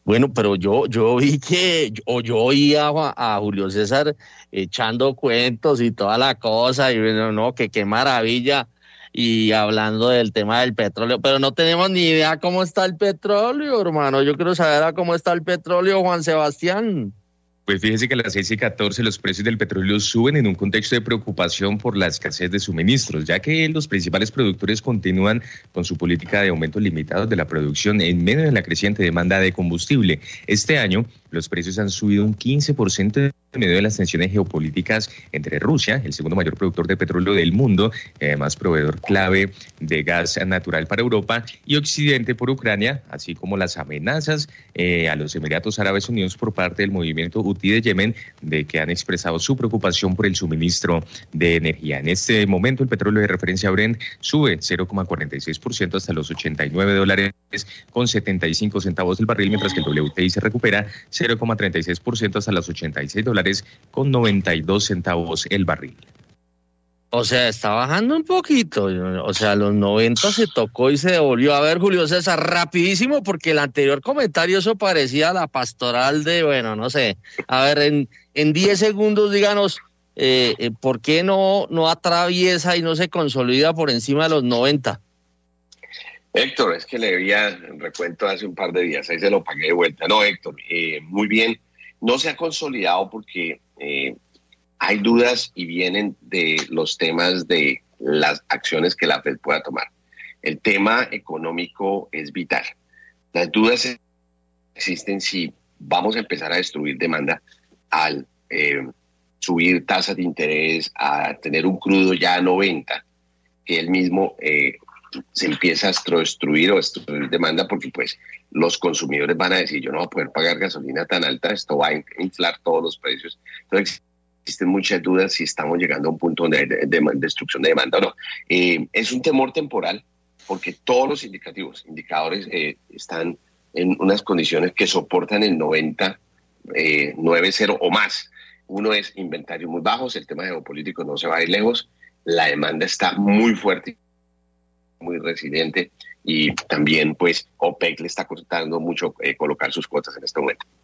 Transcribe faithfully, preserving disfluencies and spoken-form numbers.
Bueno, pero yo, yo vi que, o yo oía a, Ju- a Julio César echando cuentos y toda la cosa, y bueno, no, que qué maravilla, y hablando del tema del petróleo, pero no tenemos ni idea cómo está el petróleo, hermano. Yo quiero saber a cómo está el petróleo, Juan Sebastián. Pues fíjese que a las seis y catorce los precios del petróleo suben en un contexto de preocupación por la escasez de suministros, ya que los principales productores continúan con su política de aumentos limitados de la producción en medio de la creciente demanda de combustible. Este año, los precios han subido un quince por ciento en medio de las tensiones geopolíticas entre Rusia, el segundo mayor productor de petróleo del mundo, y además proveedor clave de gas natural para Europa, y Occidente por Ucrania, así como las amenazas eh, a los Emiratos Árabes Unidos por parte del movimiento Houthi de Yemen, de que han expresado su preocupación por el suministro de energía. En este momento, el petróleo de referencia Brent sube cero coma cuarenta y seis por ciento hasta los ochenta y nueve dólares con setenta y cinco centavos el barril, mientras que el W T I se recupera cero coma treinta y seis por ciento hasta los ochenta y seis dólares con noventa y dos centavos el barril. O sea, está bajando un poquito. O sea, los noventa se tocó y se devolvió. A ver, Julio César, rapidísimo, porque el anterior comentario eso parecía la pastoral de, bueno, no sé. A ver, en, en diez segundos, díganos, eh, eh, ¿por qué no, no atraviesa y no se consolida por encima de los noventa? Héctor, es que le debía el recuento hace un par de días, ahí se lo pagué de vuelta. No, Héctor, eh, muy bien. No se ha consolidado porque eh, hay dudas y vienen de los temas de las acciones que la Fed pueda tomar. El tema económico es vital. Las dudas existen si vamos a empezar a destruir demanda al eh, subir tasas de interés, a tener un crudo ya a noventa, que él mismo eh, se empieza a destruir o destruir demanda porque pues los consumidores van a decir, yo no voy a poder pagar gasolina tan alta, esto va a inflar todos los precios. Entonces existen muchas dudas si estamos llegando a un punto de, de, de destrucción de demanda o no. Eh, es un temor temporal porque todos los indicativos, indicadores eh, están en unas condiciones que soportan el noventa, eh, nueve cero o más. Uno es inventarios muy bajos, el tema geopolítico no se va a ir lejos, la demanda está muy fuerte, muy resiliente, y también pues OPEC le está costando mucho eh, colocar sus cuotas en este momento.